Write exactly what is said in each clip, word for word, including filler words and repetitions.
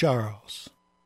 Charles.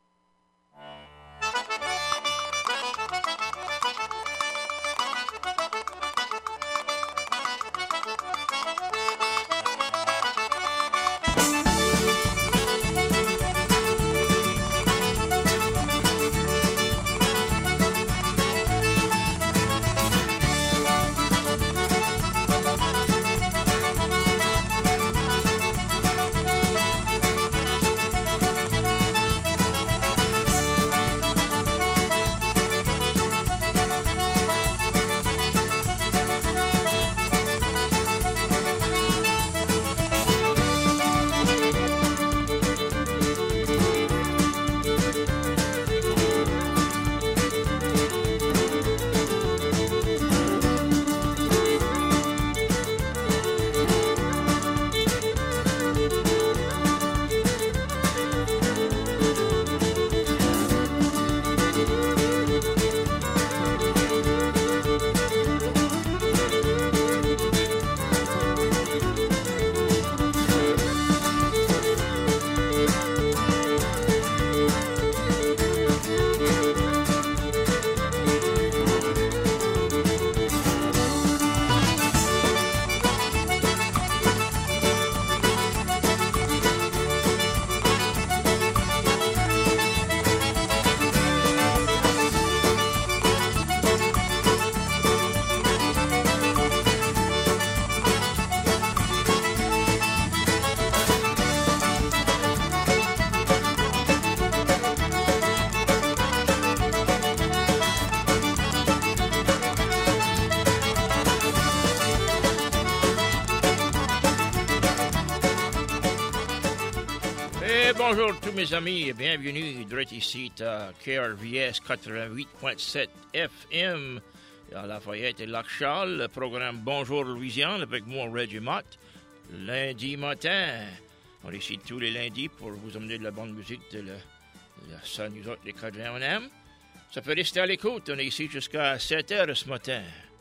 Bonjour tous mes amis et bienvenue direct ici à K R V S quatre-vingt-huit point sept F M à Lafayette et Lac-Charles, le programme Bonjour Louisiane avec moi Reggie Mott, lundi matin. On est ici tous les lundis pour vous emmener de la bonne musique de la, de la ça nous autres les Cajuns on aime. Ça peut rester à l'écoute, on est ici jusqu'à sept heures ce matin.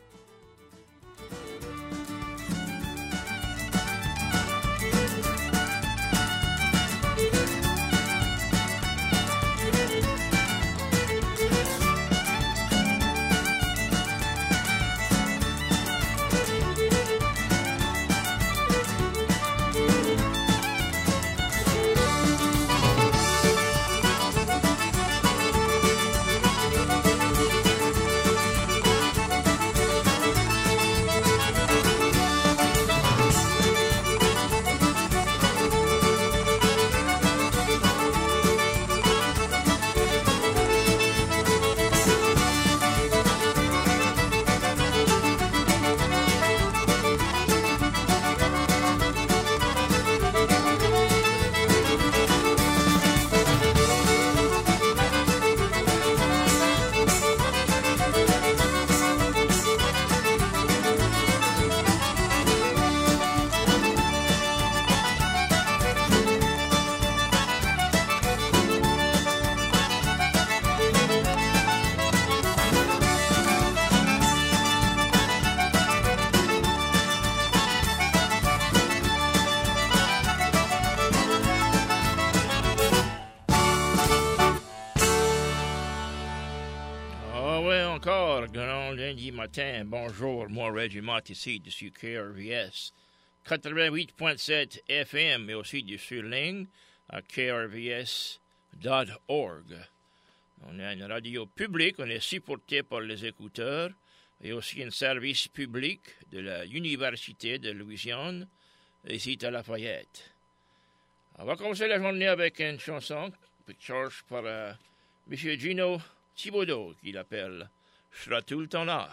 Lundi matin, bonjour, moi Reggie Mott ici dessus K R V S quatre-vingt-huit point sept F M et aussi dessus ligne à K R V S point org. On a une radio publique, on est supporté par les écouteurs et aussi un service public de l'Université de Louisiane ici à Lafayette. On va commencer la journée avec une chanson Pictures par euh, M. Gino Thibodeau qui l'appelle « Je serai tout le temps là ».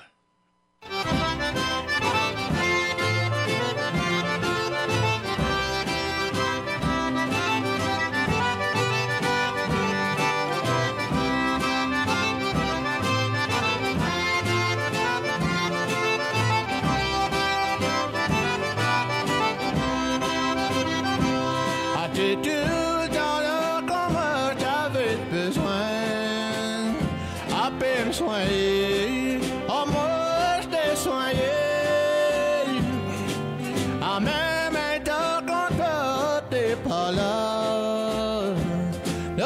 Soigné, oh moi je t'ai soigné. En même temps quand t'es pas là,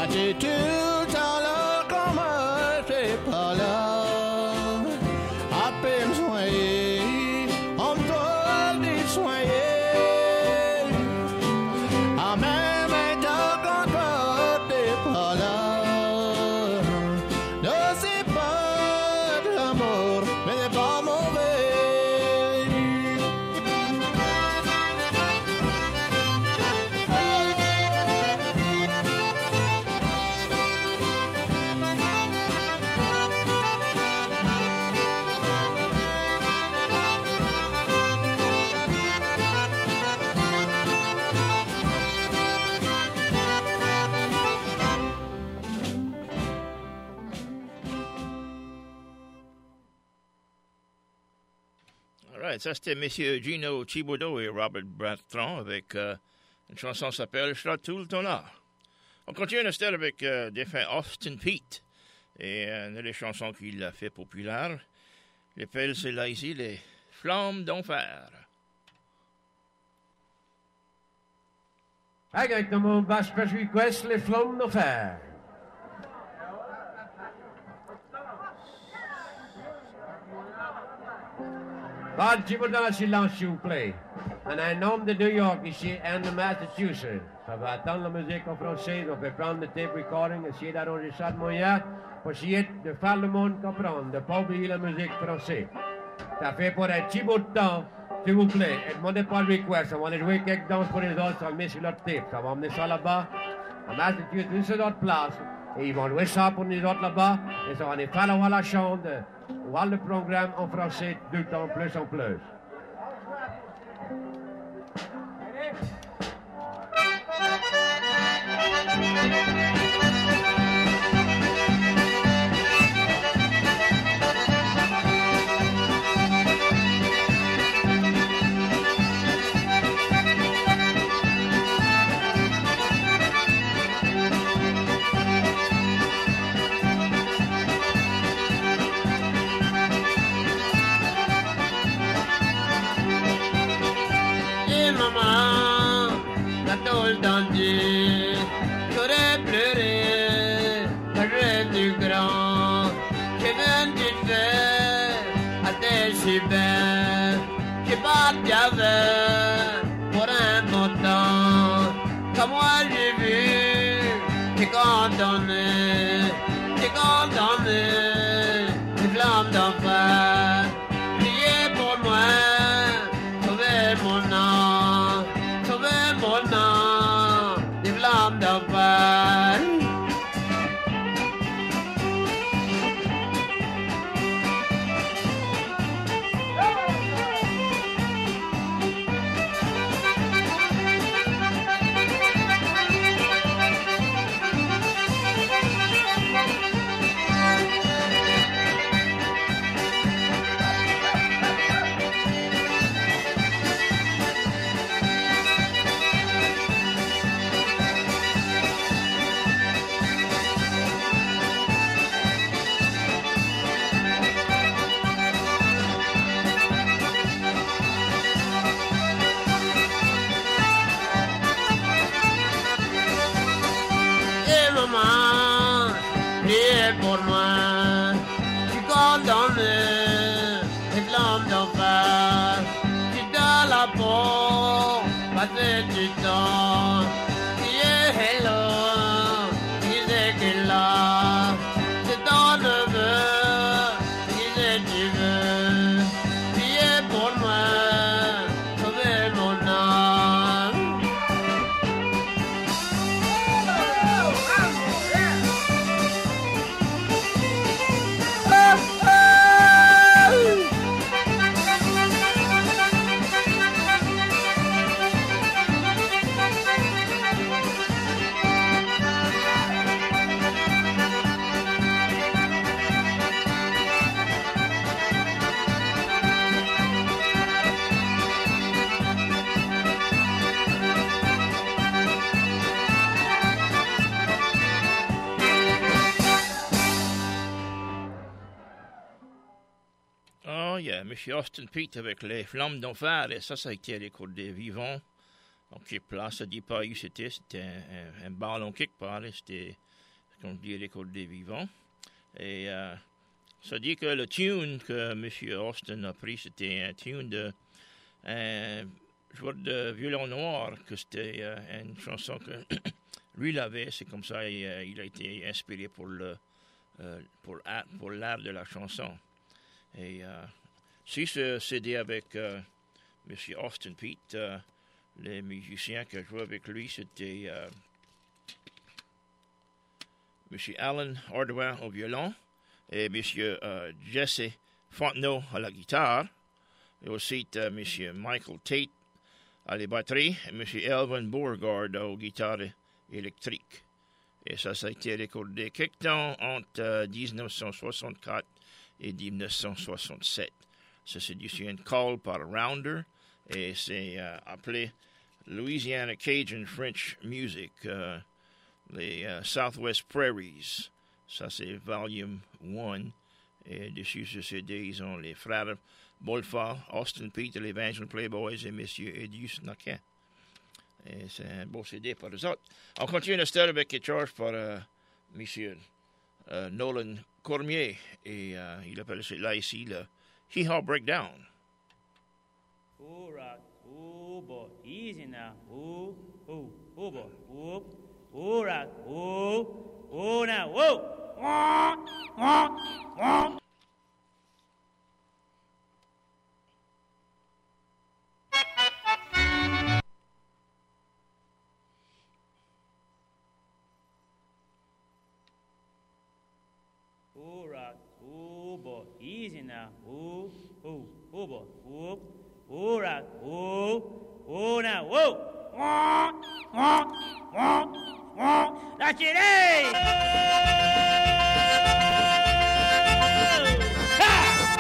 T'es tout à l'heure comme t'es pas là. À peine soigné, on doit les soigner. À même état quand t'es pas là. Non, c'est pas de l'amour, mais c'est pas mauvais. Right, ça c'était Messieurs Gino Thibodeau et Robert Bertrand avec euh, une chanson qui s'appelle « Je serai tout le temps là ». On continue notre style avec euh, défunt Austin Peay et euh, une des chansons qu'il a fait populaire. L'appel c'est là ici les Flammes d'enfer. Hej, ik noem een Vespers request, les Flammes d'enfer. Rod Thibodeau, silence, s'il vous plaît. On a un homme de New York ici, un de Massachusetts. Ça va attendre la musique en français, on peut prendre le tape recording, essayer d'arranger ça de moyen pour essayer de faire le monde comprendre, de ne pas oublier la musique française. Ça fait pour un petit bout de temps, s'il vous plaît. Et demandez pas le request, on va aller jouer quelques danses pour les autres, ça va le mettre sur leur tape. Ça va emmener ça là-bas, à Massachusetts, une seule autre place. Et ils vont louer ça pour les autres là-bas, et ça va aller faire la, la chante, voir le programme en français, tout le temps, plus en plus. J'aurais pleuré le rêve du grand. J'ai vendu faire à tes si belles. J'ai pas d'aveur pour un bon temps. Comme moi j'ai vu, t'es condamné, t'es condamné. Les flammes d'enfer, priez pour moi, sauvez mon âme, sauvez mon âme. Les flammes d'enfer. Pour moi, tu condamné, les flammes d'enfer, tu dans la peau, passer du temps, qui est hello, qui est qu'il est là, c'est ton neveu, qui est tu veux, priez pour moi, sauvez mon âme. Oh, yeah, M. Austin Peay avec les Flammes d'enfer, et ça, ça a été l'école des vivants. Donc, quelque place, ça dit pas où c'était, c'était un, un, un ballon quelque part, et c'était comme je dis, l'école des vivants. Et euh, ça dit que le tune que M. Austin a pris, c'était un tune de un joueur de violon noir, que c'était euh, une chanson que lui l'avait. C'est comme ça il, euh, il a été inspiré pour le euh, pour, pour l'art de la chanson. Et euh, si ce C D avec euh, M. Austin Pete, euh, les musiciens qui jouaient avec lui, c'était euh, M. Alan Hardwell au violon et M. Euh, Jesse Fontenot à la guitare, et aussi euh, M. Michael Tate à la batterie et M. Elvin Beauregard aux guitares électriques. Et ça, ça a été recordé quelque temps entre euh, dix-neuf cent soixante-quatre et dix-neuf cent soixante-sept. Ça, c'est du une call par Rounder et c'est euh, appelé Louisiana Cajun French Music, euh, les uh, Southwest Prairies. Ça, c'est Volume un. Et dessus, ce C D, ils ont les frères Bolfa, Austin Pete, les Evangeline Playboys et M. Edius Naquin. Et c'est un beau C D pour eux autres. On continue l'histoire avec quelque chose par uh, M. Uh, Nolan Cormier. Et uh, il appelle là ici le Hee-Haw Breakdown. Oh, rock. Oh, boy. Easy now. Oh, oh, oh, boy. Oh, oh, rock. Oh, oh, now. Whoa. Wah, wah, wah. Oh, rock. Oh, boy. Easy now. Oh, oh, oh, boy. Oh, oh, rock. Oh, oh, now. Whoa. Wah, wah, wah, wah. That's it, hey! Ha!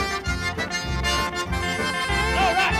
All right.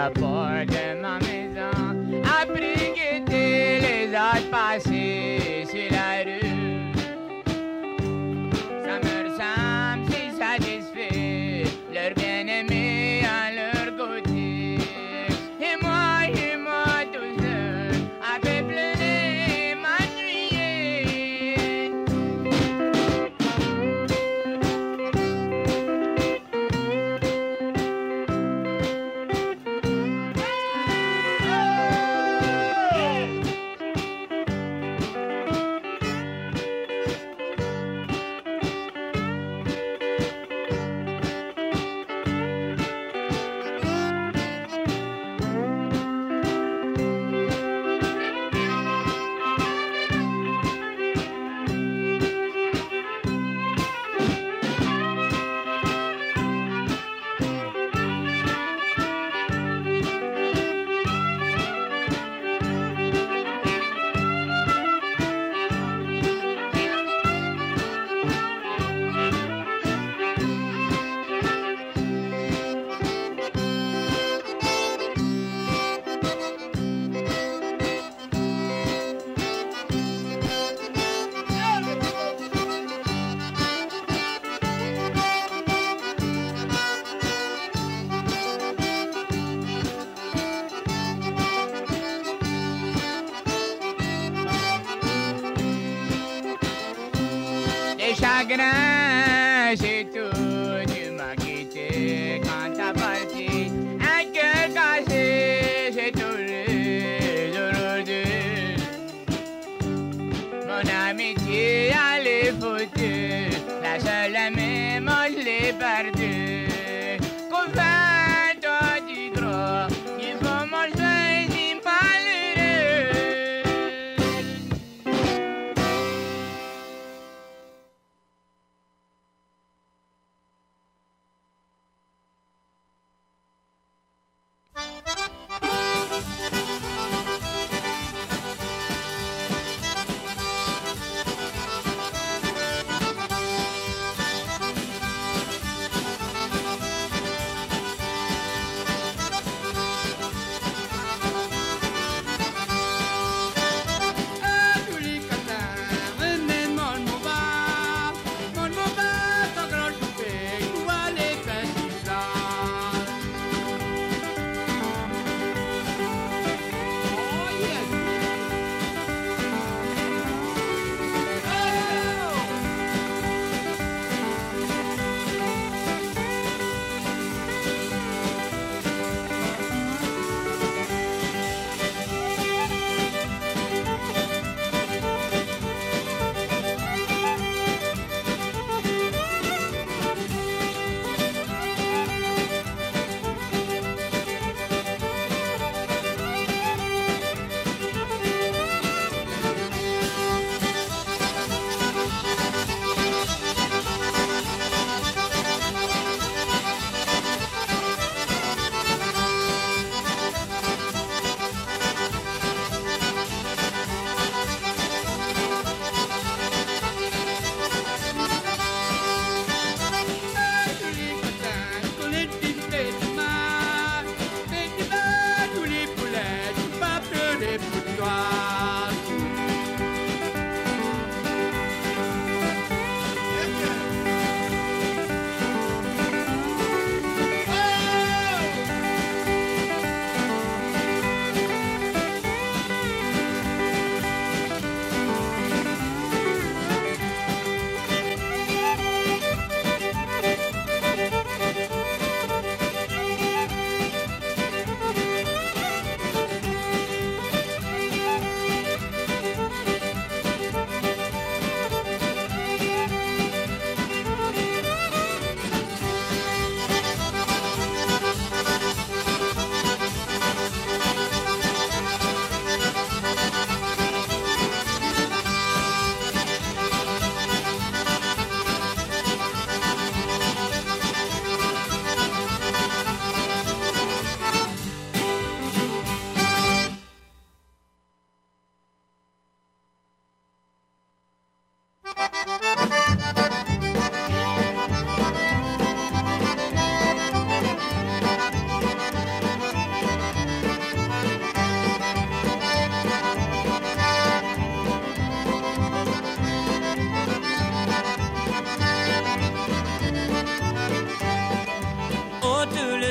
la porte de ma maison, après guetter les autres passer sur la rue. Ça me ressemble si satisfait leur bien-aimé à leur côté. Et moi, et moi tout seul, avait pleuré, m'ennuyé. Les chagrins, c'est tout, tu m'as quitté quand t'as parti. Un cœur cassé, c'est tout aujourd'hui. Mon amitié, elle est foutue, la seule amie, moi je l'ai perdue. Couvert, toi tu crois, il faut manger si malheureux.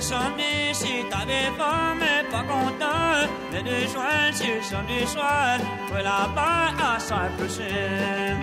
samedi, si t'avais faim mais pas content, le deux juin, c'est le samedi soir, ouais là-bas à Cypress Hill.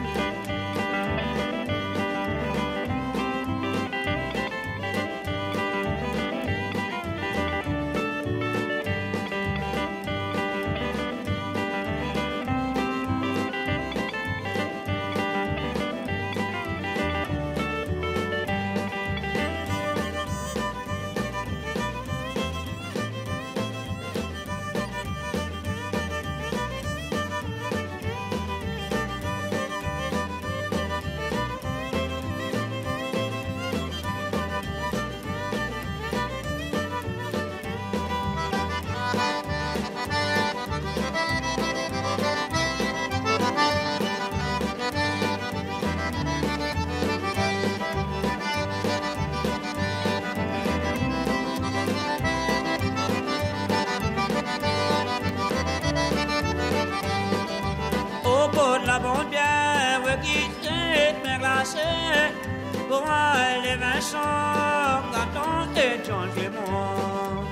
Pour aller Vincent, Gaton et John Clément.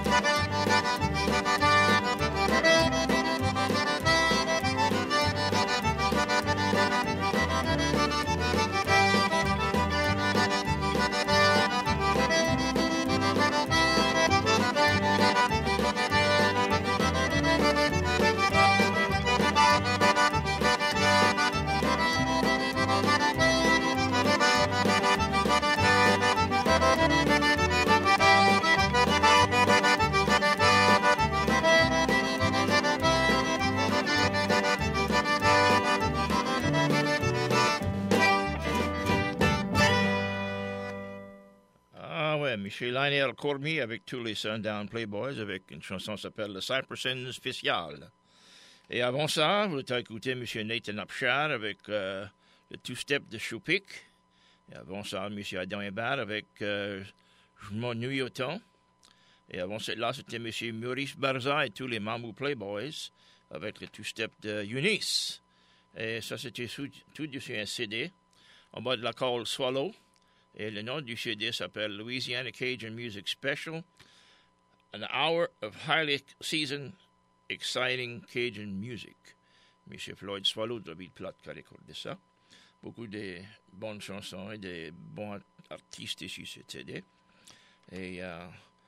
Chez Lionel Cormier avec tous les Sundown Playboys avec une chanson qui s'appelle le Cypress Hill Spécial. Et avant ça, vous avez écouté M. Nathan Upshur avec euh, le two-step de Choupic. Et avant ça, M. Adam Hébert avec euh, Je m'ennuie autant. Et avant cela, c'était M. Maurice Barza et tous les Mamou Playboys avec le two-step de Eunice. Et ça, c'était sous, tout dessus un C D en bas de la colle Swallow. Et le nom du C D s'appelle Louisiana Cajun Music Special, An Hour of Highly Seasoned, Exciting Cajun Music. M. Floyd Swallow de David Platt qui a recordé ça. Beaucoup de bonnes chansons et de bons artistes sur ce C D. Et euh,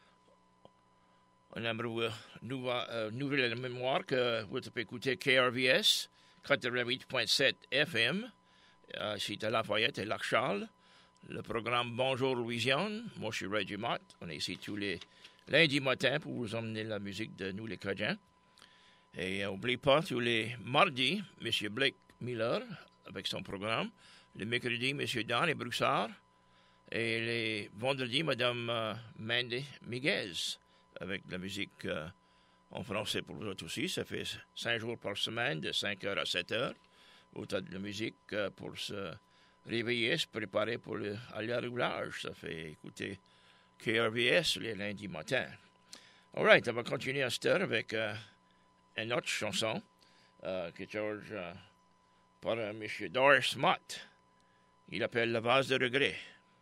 on aimerait nous euh, nouvelle la mémoire que vous pouvez écouter K R V S quatre-vingt-huit point sept F M, euh, c'est à Lafayette et Lac-Charles. Le programme Bonjour Louisiane. Moi, je suis Reggie Mott. On est ici tous les lundis matins pour vous emmener la musique de nous, les Cajuns. Et n'oubliez pas, tous les mardis, M. Blake Miller avec son programme. Le mercredi, M. Dan et Broussard. Et les vendredis, Mme euh, Mandy Miguez avec de la musique euh, en français pour vous autres aussi. Ça fait cinq jours par semaine, de cinq heures à sept heures. Vous avez de la musique euh, pour se réveiller, se préparer pour le, aller à roulage. Ça fait écouter K R V S les lundis matins. All right, on va continuer à cette heure avec euh, une autre chanson euh, que George euh, par euh, M. Doris Mott. Il appelle La vase de regret.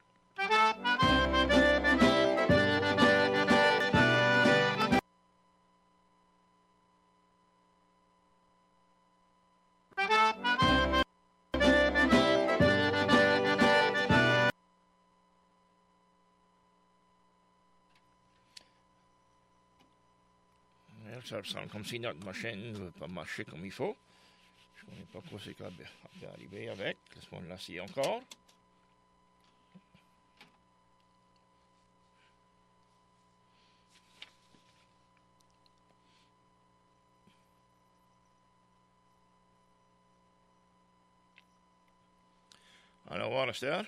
Ça semble comme si notre machine ne veut pas marcher comme il faut. Je ne connais pas quoi c'est qu'on va arriver avec. Laisse-moi l'assis encore. Alors, voir Esther.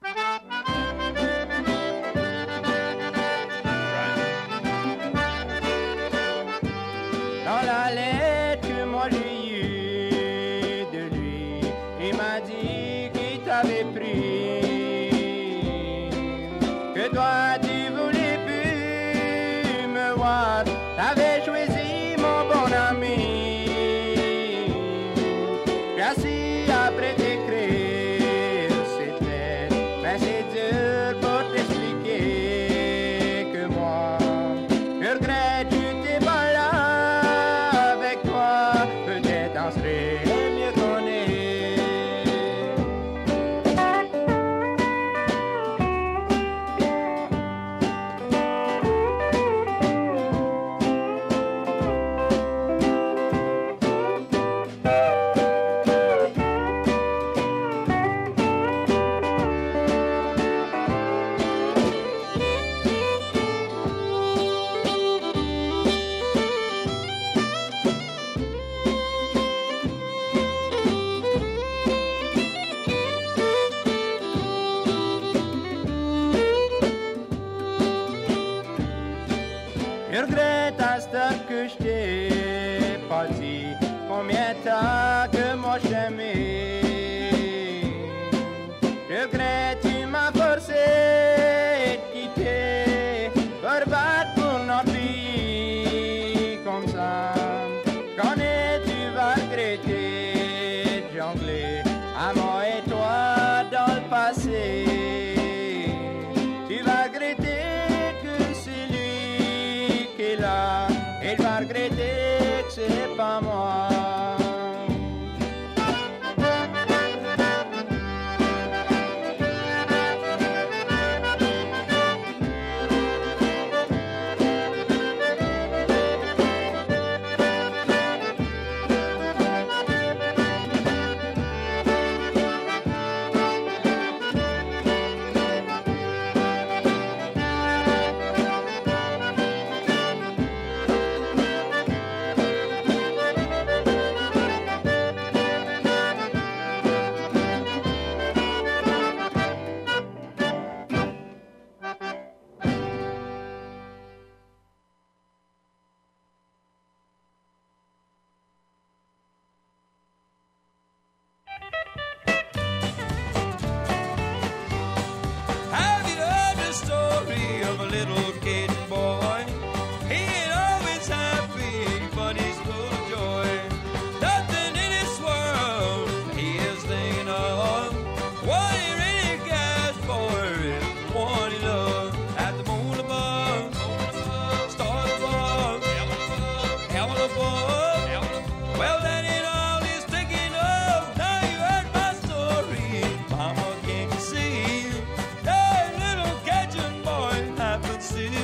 Dans la lettre que moi j'ai eue de lui, il m'a dit qu'il t'avait pris, que toi tu voulais plus me voir, t'avais choisi mon bon ami. Merci après t'écrire, c'était, mais c'est dur pour t'expliquer que moi Je regrette à ce que je t'ai pas dit combien t'as que moi j'aimais. Je regrette, tu m'as forcé de quitter pour battre pour notre pays comme ça. Quand tu vas regretter de jongler à moi et toi dans le passé. Tu vas regretter que c'est lui qui est là. Il va regretter que c'est pas moi. City.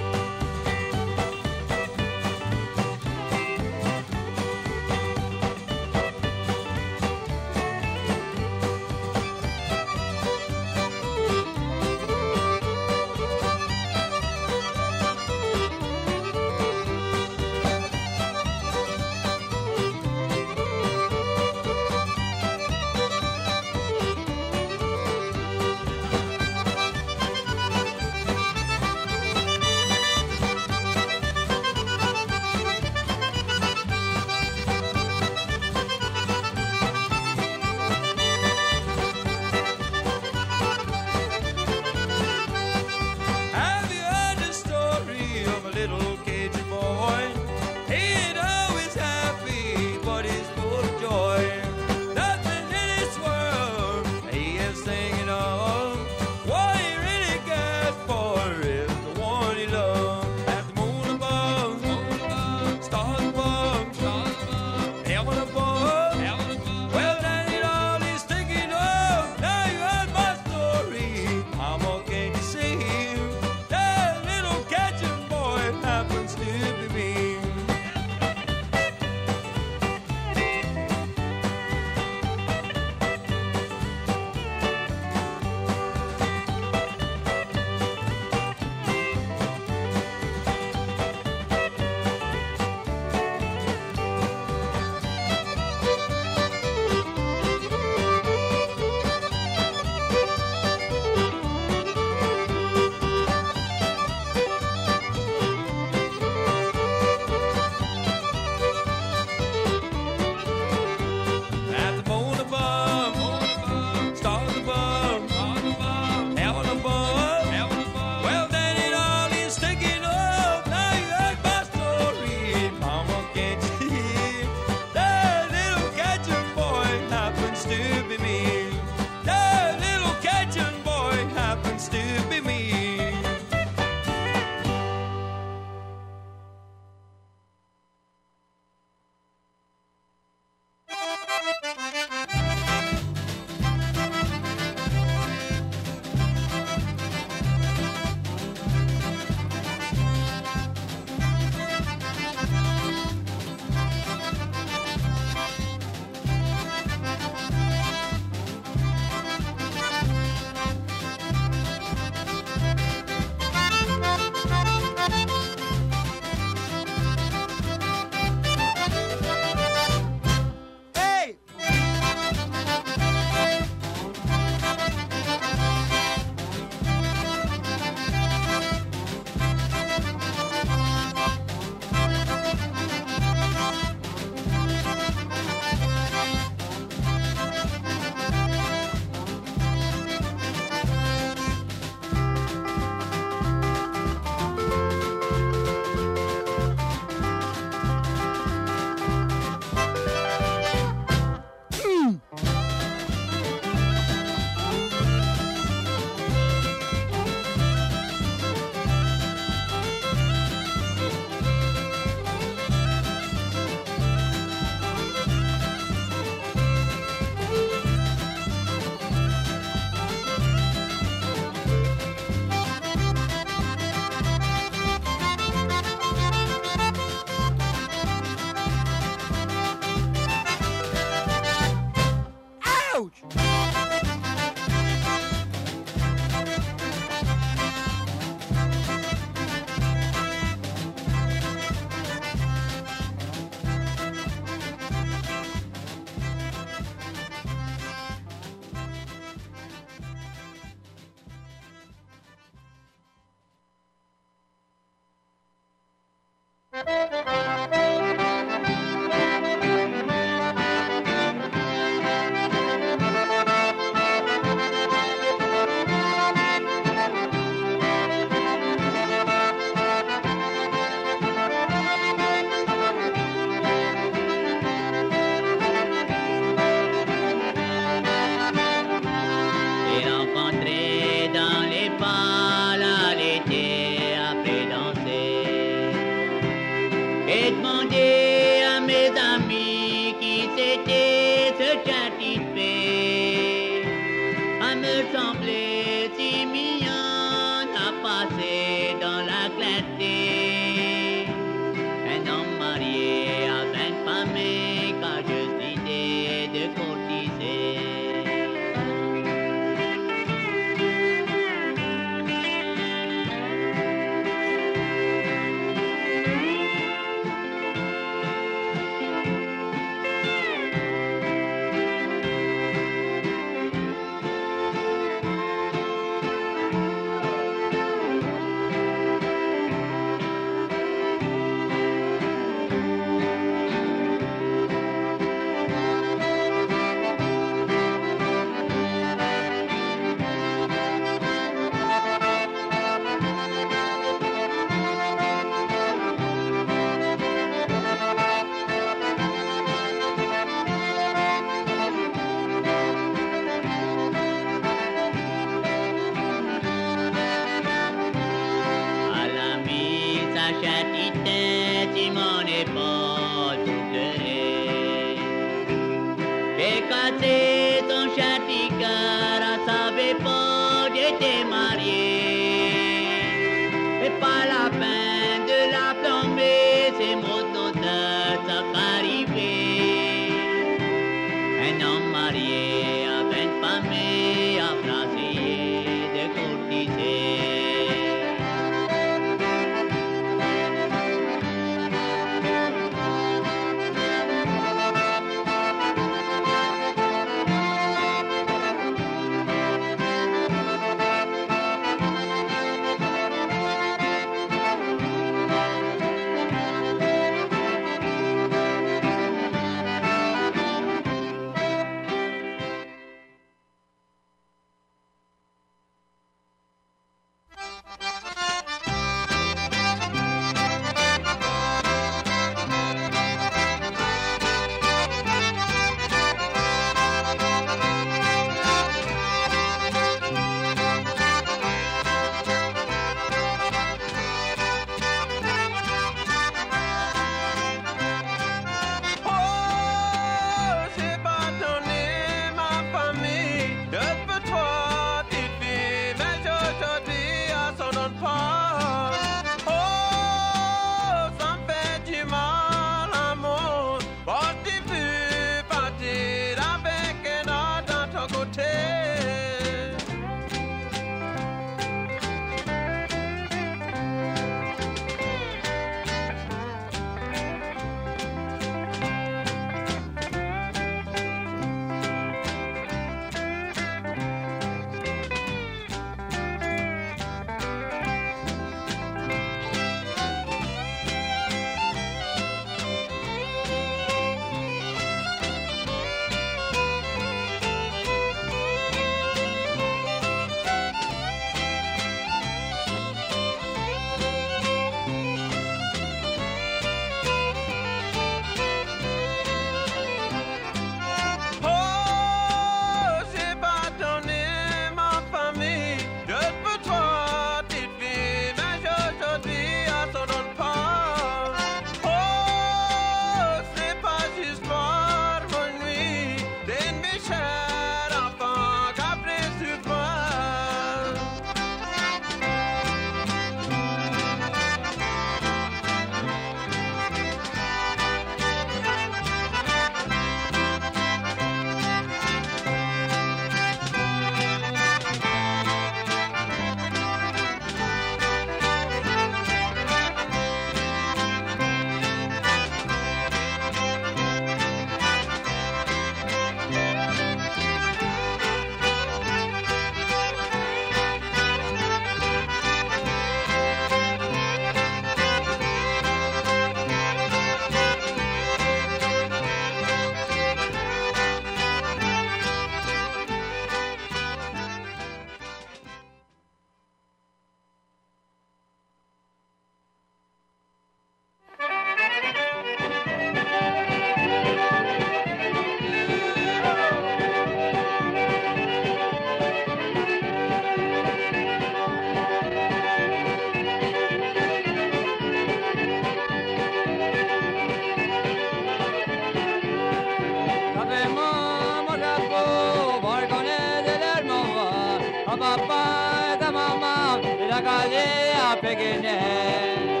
beginning.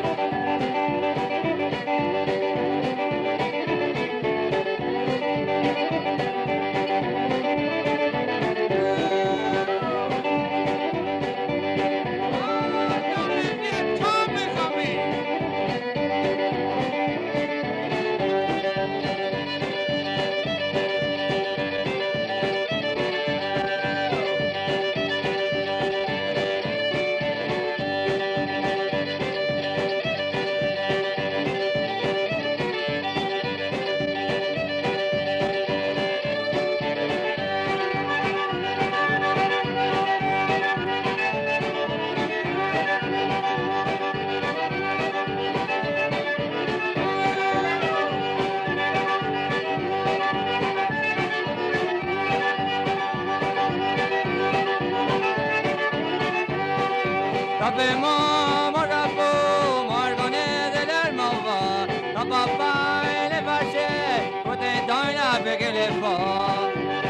Sappiamo morgapo, morgone dell'ermova, la papà e le fasce, potete donna perché le fa.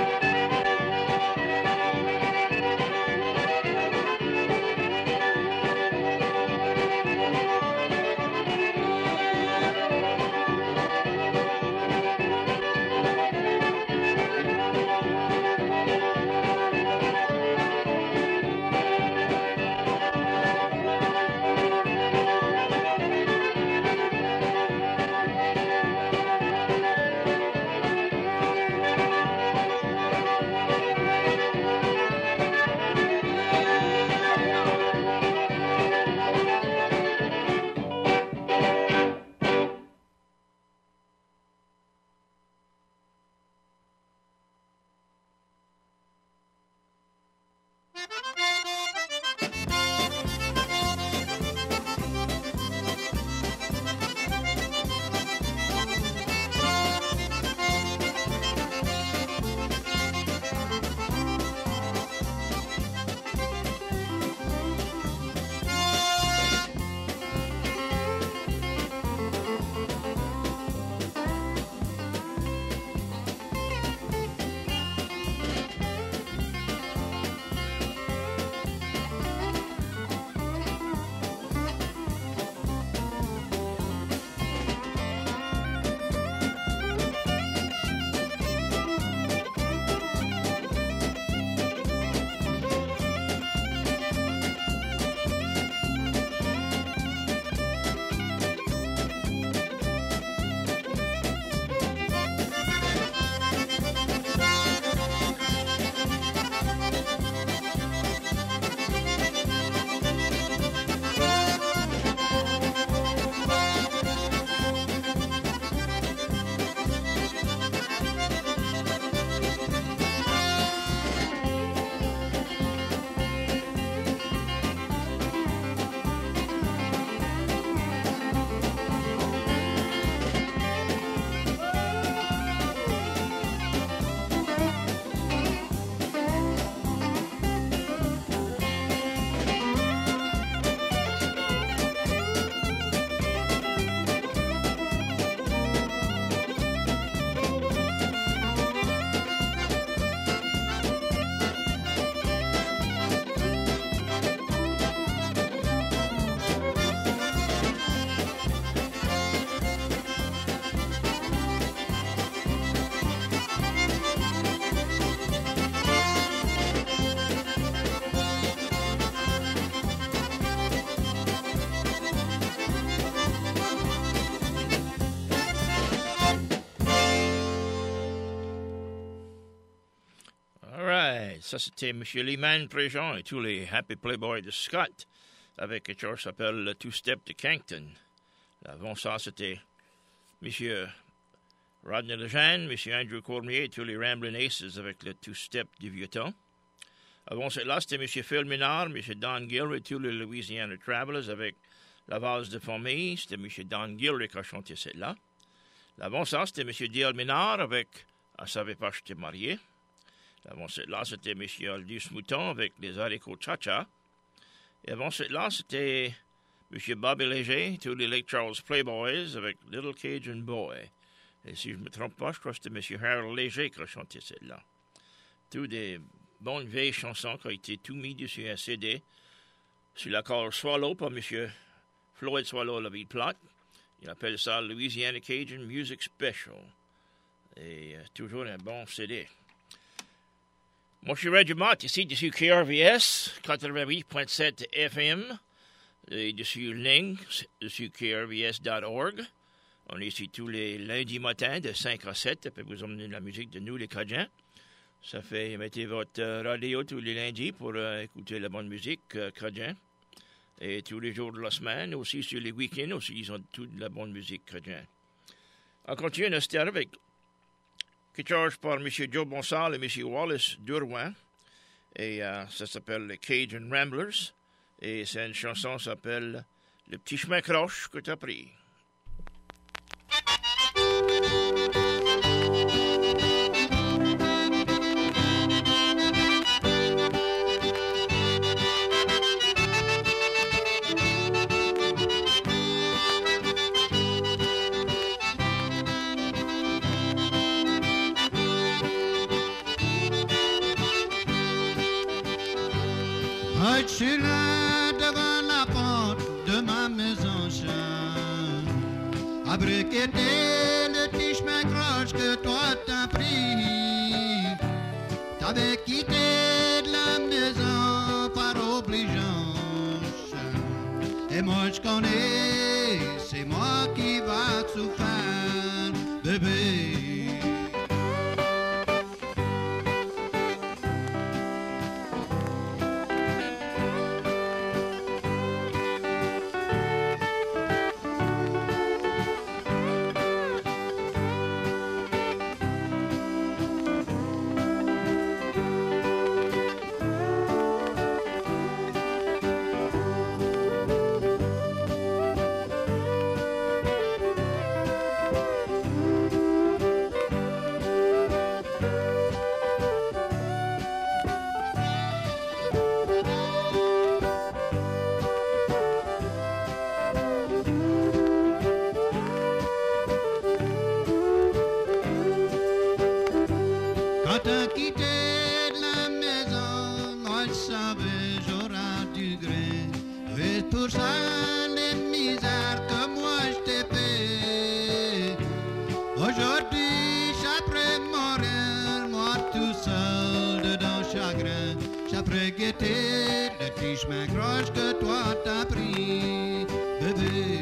Ça, c'était M. Lyman Préjean et tous les Happy Playboys de Scott avec quelque chose qui s'appelle le Two-Step de Cancton. Avant ça, c'était M. Rodney Lejeune, M. Andrew Cormier et tous les Ramblin' Aces avec le Two-Step du vieux temps. Avant cela, c'était M. Phil Minard, M. Don Gill et tous les Louisiana Travelers avec la valse de famille. C'était M. Don Gill qui a chanté celle-là. Avant ça, c'était M. Dale Minard avec « Elle savait pas que j'étais marié ». Avant cela, c'était M. Aldous Mouton avec les haricots cha-cha. Et avant cela, c'était M. Bobby Léger, tous les Lake Charles Playboys avec Little Cajun Boy. Et si je ne me trompe pas, je crois que c'était M. Harold Léger qui a chanté celle-là. Tous des bonnes vieilles chansons qui ont été tout mis dessus un C D sur l'accord Swallow par M. Floyd Swallow la ville plate. Il appelle ça Louisiana Cajun Music Special. Et euh, toujours un bon C D. Moi, je suis Reggie Mott, ici, dessus K R V S, quatre-vingt-huit point sept F M, et dessus ligne, dessus K R V S point org. On est ici tous les lundis matins de cinq à sept, pour vous emmener la musique de nous, les Cajuns. Ça fait, mettez votre euh, radio tous les lundis pour euh, écouter la bonne musique euh, Cajun. Et tous les jours de la semaine, aussi sur les week-ends, aussi, ils ont toute la bonne musique Cajun. On continue notre style avec guitare par M. Joe Bonsal et M. Wallace Durouin. Et euh, ça s'appelle les Cajun Ramblers. Et c'est une chanson qui s'appelle Le petit chemin croche que t'as pris. Je suis là devant la porte de ma maison chère, à briqueter le petit chemin croche que toi t'as pris. T'avais quitté de la maison par obligeance, et moi je connais, c'est moi qui va te souffrir, bébé. Quand t'as quitté de la maison, moi je savais j'aurai du grain. Et pour ça les misères que moi je t'ai fait. Aujourd'hui j'apprends mourir, moi tout seul dedans chagrin. J'apprends guetter le petit chemin croche que toi t'as pris, bébé.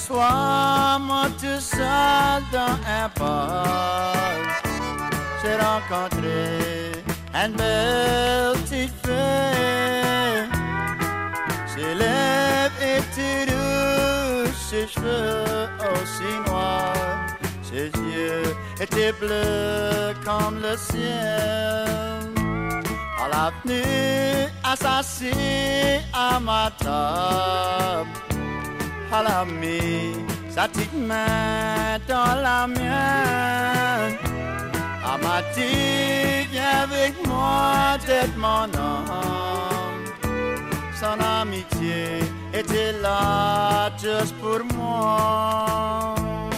soir, moi tout seul dans un poste, j'ai rencontré une belle petite fille. Ses lèvres étaient rouges, ses cheveux aussi noirs, ses yeux étaient bleus comme le ciel. À l'avenue, assassinée à ma table, elle a mis sa petite main dans la mienne. Elle m'a dit, viens avec moi, d'être mon homme. Son amitié était là juste pour moi.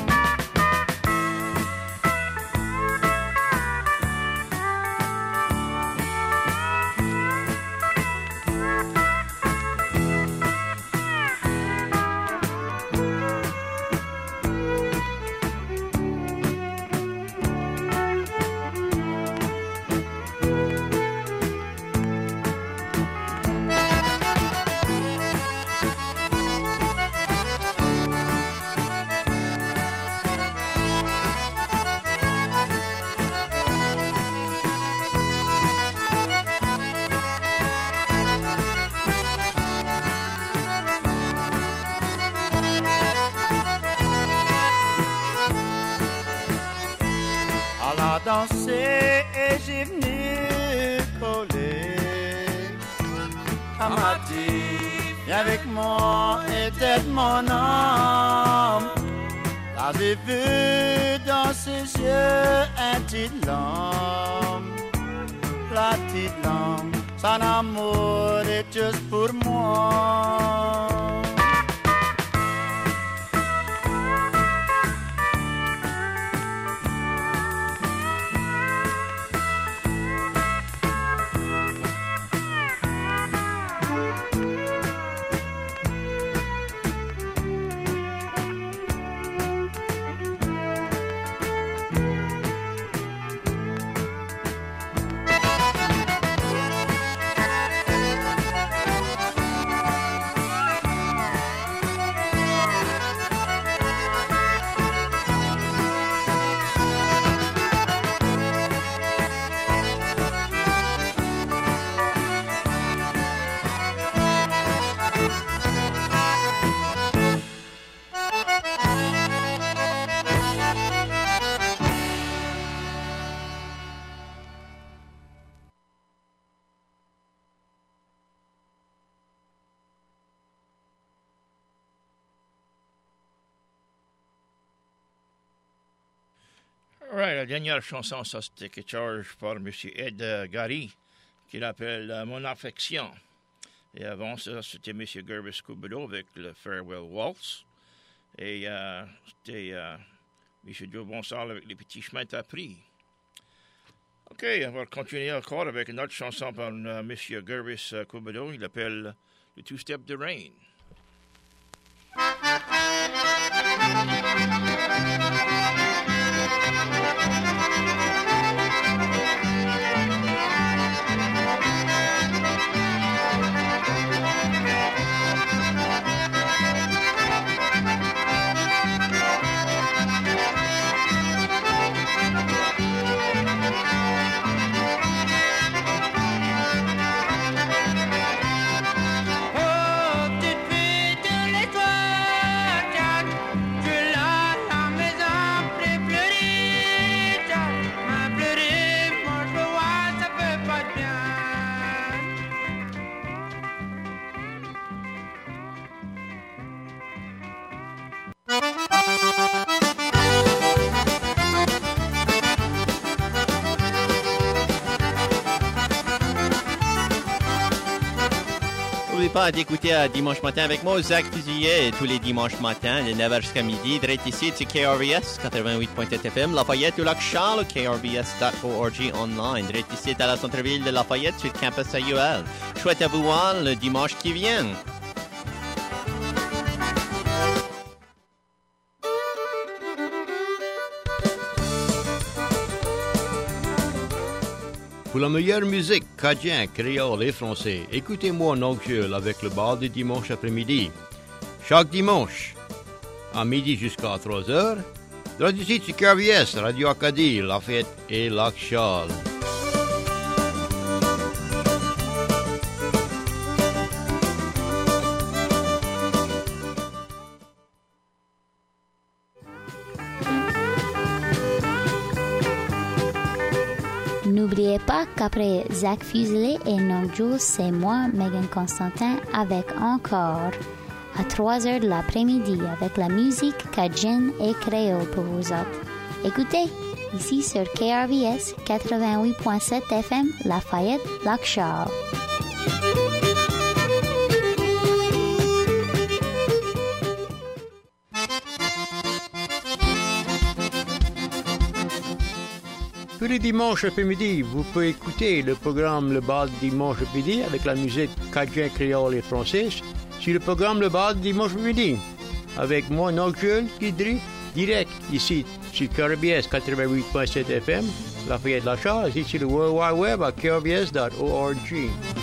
Danser et j'ai venu coller. Elle m'a dit, viens avec moi et t'aides mon âme. Là j'ai vu dans ses yeux un petit lampe. La petite lampe, son amour est juste pour moi. Right, la dernière chanson, ça c'était que charge par M. Ed uh, Gary, qui l'appelle uh, Mon Affection. Et avant ça, c'était M. Gervais Cubido avec le Farewell Waltz. Et uh, c'était uh, M. Joe Bonsal avec Les Petits Chemins appris. OK, on va continuer encore avec une autre chanson par uh, M. Gervais uh, Cubido. Il l'appelle Le Two Step de Rain. N'oubliez pas d'écouter à Dimanche Matin avec moi, Zach Fusilier, tous les dimanches matins, de neuf heures jusqu'à midi, direct ici, c'est K R V S quatre-vingt-huit point sept F M, Lafayette ou Lac-Charles, K R V S dot org online, direct ici à la centre-ville de Lafayette, sur le campus A U L. Chouette à vous voir le dimanche qui vient. Pour la meilleure musique, cadien, créole et français, écoutez-moi Nocturne avec le bar du dimanche après-midi. Chaque dimanche, à midi jusqu'à trois heures. Radio ici, c'est K R V S, Radio Acadie, Lafayette et Lac-Charles. N'oubliez pas qu'après Zach Fuselé et Non Jules, c'est moi, Megan Constantin, avec encore à trois heures de l'après-midi avec la musique cajun et créole pour vous autres. Écoutez, ici sur K R V S quatre-vingt-huit point sept F M, Lafayette, Lac-Charles. Tous les dimanches après-midi, vous pouvez écouter le programme Le Bal Dimanche après-midi avec la musique cajun, créole et française sur le programme Le Bal Dimanche après-midi avec moi, Nocturne, Guidry, direct ici sur K R V S quatre-vingt-huit point sept F M, Lafayette Lac-Charles, ici sur le World Wide Web à K R V S dot org.